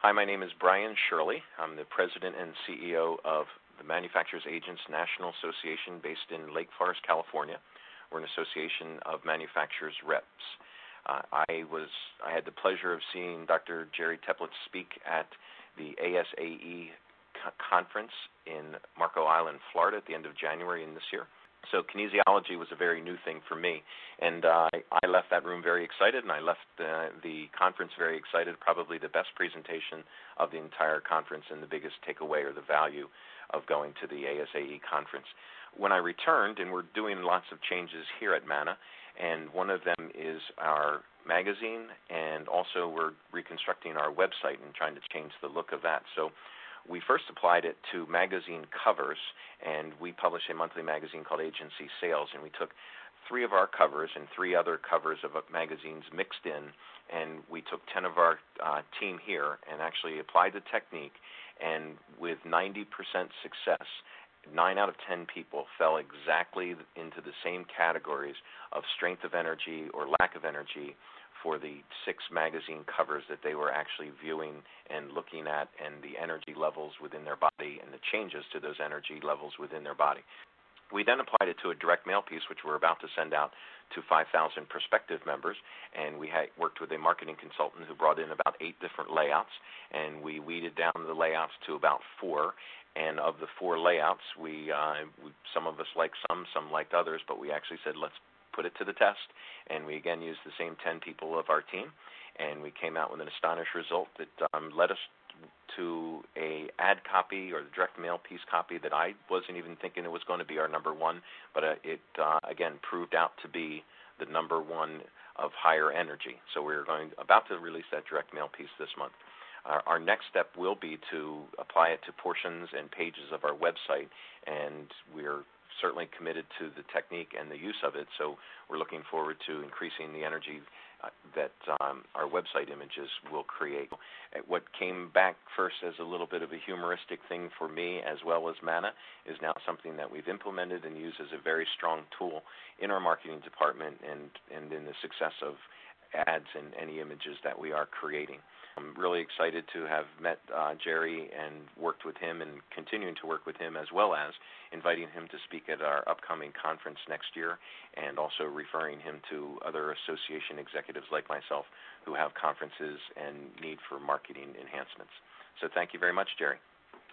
Hi, my name is Brian Shirley. I'm the President and CEO of the Manufacturers Agents National Association based in Lake Forest, California. We're an association of manufacturers reps. I had the pleasure of seeing Dr. Jerry Teplitz speak at the ASAE conference in Marco Island, Florida at the end of January in this year. So kinesiology was a very new thing for me, and I left that room very excited, and I left the conference very excited, probably the best presentation of the entire conference and the biggest takeaway or the value of going to the ASAE conference. When I returned, and we're doing lots of changes here at MANA, and one of them is our magazine, and also we're reconstructing our website and trying to change the look of that. So we first applied it to magazine covers, and we published a monthly magazine called Agency Sales, and we took 3 of our covers and 3 other covers of magazines mixed in, and we took 10 of our team here and actually applied the technique, and with 90% success, 9 out of 10 people fell exactly into the same categories of strength of energy or lack of energy for the 6 magazine covers that they were actually viewing and looking at, and the energy levels within their body and the changes to those energy levels within their body. We then applied it to a direct mail piece, which we're about to send out to 5,000 prospective members, and we had worked with a marketing consultant who brought in about 8 different layouts, and we weeded down the layouts to about 4. And of the 4 layouts, some of us liked some liked others, but we actually said, let's put it to the test, and we again used the same 10 people of our team, and we came out with an astonished result that led us to a ad copy or the direct mail piece copy that I wasn't even thinking it was going to be our number 1, but it again proved out to be the number 1 of higher energy. So we're about to release that direct mail piece this month. Our next step will be to apply it to portions and pages of our website, and we're certainly committed to the technique and the use of it, so we're looking forward to increasing the energy that our website images will create. What came back first as a little bit of a humoristic thing for me as well as MANA is now something that we've implemented and use as a very strong tool in our marketing department and in the success of ads and any images that we are creating. I'm really excited to have met Jerry and worked with him and continuing to work with him, as well as inviting him to speak at our upcoming conference next year, and also referring him to other association executives like myself who have conferences and need for marketing enhancements. So thank you very much, Jerry.